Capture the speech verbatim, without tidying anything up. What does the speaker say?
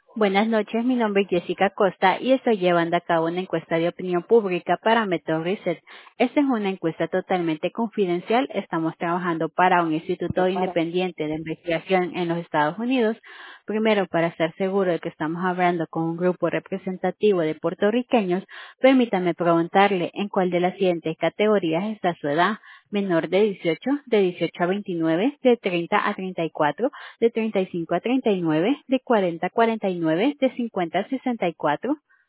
Buenas noches, mi nombre es Jessica Costa y estoy llevando a cabo una encuesta de opinión pública para Method Research. Esta es una encuesta totalmente confidencial. Estamos trabajando para un instituto independiente de investigación en los Estados Unidos. Primero, para estar seguro de que estamos hablando con un grupo representativo de puertorriqueños, permítame preguntarle en cuál de las siguientes categorías está su edad: menor de dieciocho, de dieciocho a veintinueve, de treinta a treinta y cuatro, de treinta y cinco a treinta y nueve, de cuarenta a cuarenta y nueve, de cincuenta a sesenta y cuatro.